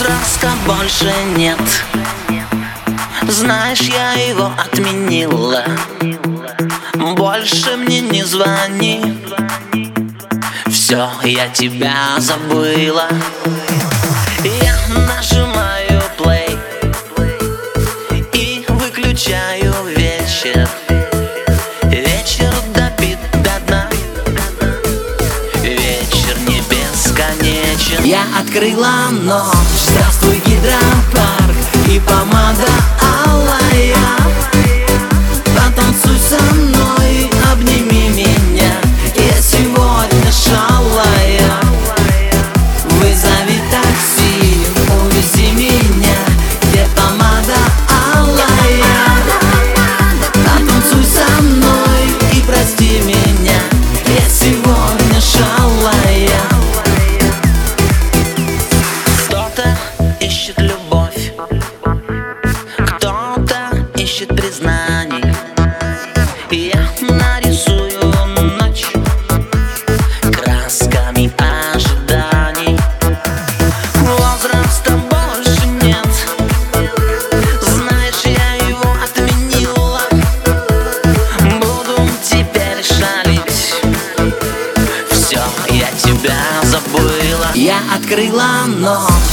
Возраста больше нет. Знаешь, я его отменила. Больше мне не звони. Все, я тебя забыла. Я нажимаю play и выключаю вечер. Вечер добит до дна. Вечер не бесконечен. Я открыла ночь. Здравствуй, гидропарк и помада алая. Потанцуй со мной, обними меня. Я сегодня шалая. Вызови такси, увези меня. Где помада алая? Потанцуй со мной и прости меня. Я сегодня шалая. Кто-то ищет любовь, кто-то ищет признаний. Я нарисую ночь красками ожиданий. Возраста больше нет. Знаешь, я его отменила. Буду теперь шалить. Все, я тебя забыла. Я открыла ночь.